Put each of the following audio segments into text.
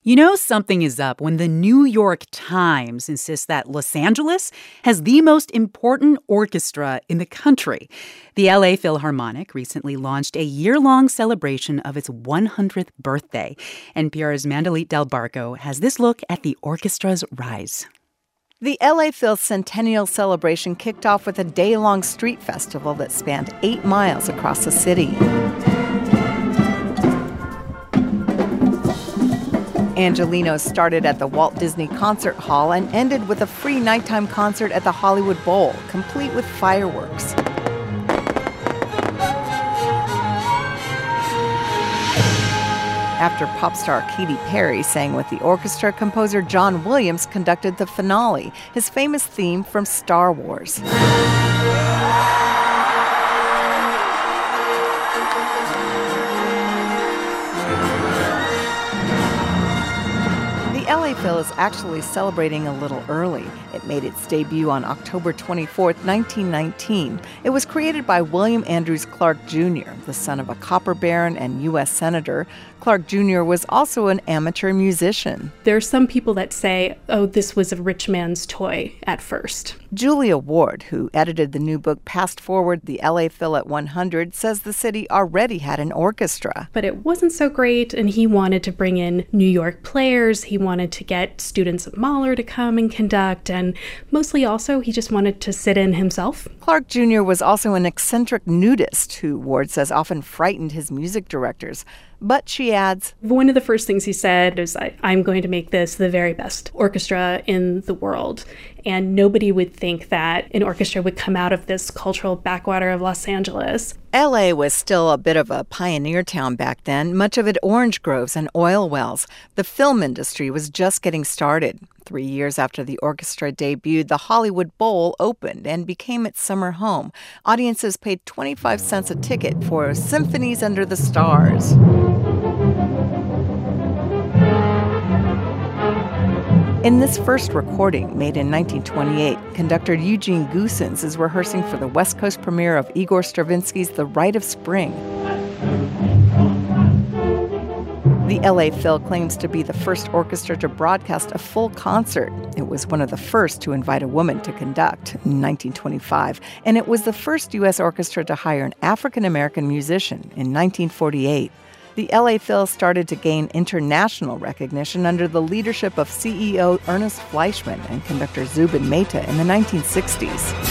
You know something is up when the New York Times insists that Los Angeles has the most important orchestra in the country. The LA Philharmonic recently launched a year-long celebration of its 100th birthday. NPR's Mandalit Del Barco has this look at the orchestra's rise. The LA Phil Centennial Celebration kicked off with a day-long street festival that spanned 8 miles across the city. Angelenos started at the Walt Disney Concert Hall and ended with a free nighttime concert at the Hollywood Bowl, complete with fireworks. After pop star Katy Perry sang with the orchestra, composer John Williams conducted the finale, his famous theme from Star Wars. The LA Phil is actually celebrating a little early. It made its debut on October 24, 1919. It was created by William Andrews Clark Jr., the son of a copper baron and U.S. Senator. Clark Jr. was also an amateur musician. There are some people that say, oh, this was a rich man's toy at first. Julia Ward, who edited the new book Past Forward, the LA Phil at 100, says the city already had an orchestra. But it wasn't so great, and he wanted to bring in New York players. He wanted to get students at Mahler to come and conduct, and mostly also he just wanted to sit in himself. Clark Jr. was also an eccentric nudist who, Ward says, often frightened his music directors. But she adds, one of the first things he said is, I'm going to make this the very best orchestra in the world. And nobody would think that an orchestra would come out of this cultural backwater of Los Angeles. L.A. was still a bit of a pioneer town back then, much of it orange groves and oil wells. The film industry was just getting started. 3 years after the orchestra debuted, the Hollywood Bowl opened and became its summer home. Audiences paid 25 cents a ticket for Symphonies Under the Stars. In this first recording, made in 1928, conductor Eugene Goosens is rehearsing for the West Coast premiere of Igor Stravinsky's The Rite of Spring. The LA Phil claims to be the first orchestra to broadcast a full concert. It was one of the first to invite a woman to conduct in 1925, and it was the first U.S. orchestra to hire an African-American musician in 1948. The LA Phil started to gain international recognition under the leadership of CEO Ernest Fleischman and conductor Zubin Mehta in the 1960s.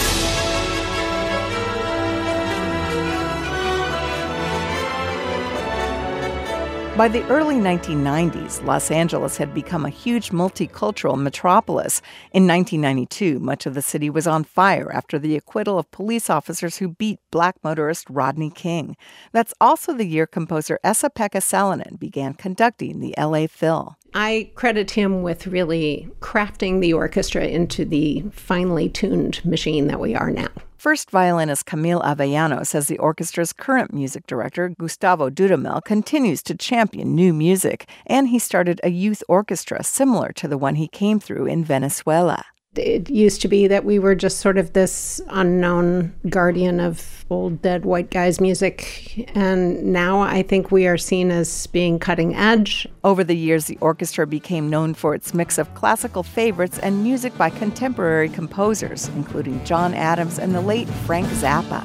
By the early 1990s, Los Angeles had become a huge multicultural metropolis. In 1992, much of the city was on fire after the acquittal of police officers who beat black motorist Rodney King. That's also the year composer Esa-Pekka Salonen began conducting the LA Phil. I credit him with really crafting the orchestra into the finely tuned machine that we are now. First violinist Camille Avellano says the orchestra's current music director, Gustavo Dudamel, continues to champion new music, and he started a youth orchestra similar to the one he came through in Venezuela. It used to be that we were just sort of this unknown guardian of old dead white guys' music, and now I think we are seen as being cutting edge. Over the years, the orchestra became known for its mix of classical favorites and music by contemporary composers, including John Adams and the late Frank Zappa.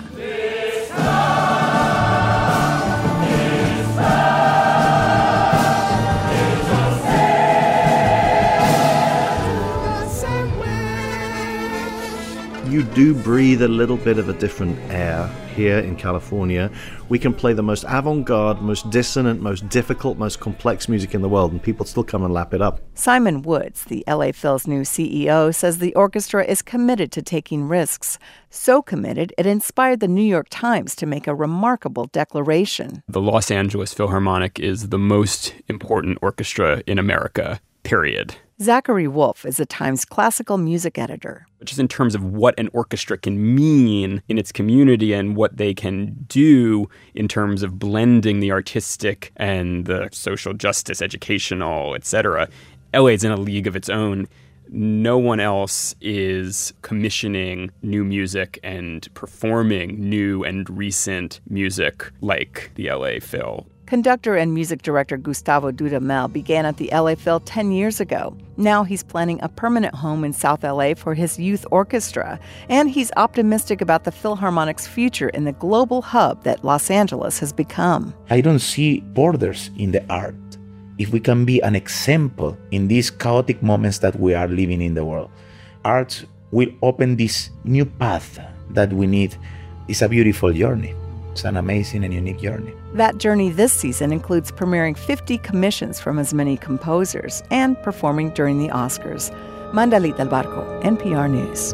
You do breathe a little bit of a different air here in California. We can play the most avant-garde, most dissonant, most difficult, most complex music in the world, and people still come and lap it up. Simon Woods, the LA Phil's new CEO, says the orchestra is committed to taking risks. So committed, it inspired the New York Times to make a remarkable declaration. The Los Angeles Philharmonic is the most important orchestra in America, period. Zachary Wolf is the Times classical music editor. Just in terms of what an orchestra can mean in its community and what they can do in terms of blending the artistic and the social justice, educational, etc. LA is in a league of its own. No one else is commissioning new music and performing new and recent music like the LA Phil. Conductor and music director Gustavo Dudamel began at the LA Phil 10 years ago. Now he's planning a permanent home in South LA for his youth orchestra, and he's optimistic about the Philharmonic's future in the global hub that Los Angeles has become. I don't see borders in the art. If we can be an example in these chaotic moments that we are living in the world, art will open this new path that we need. It's a beautiful journey. It's an amazing and unique journey. That journey this season includes premiering 50 commissions from as many composers and performing during the Oscars. Mandalit Del Barco, NPR News.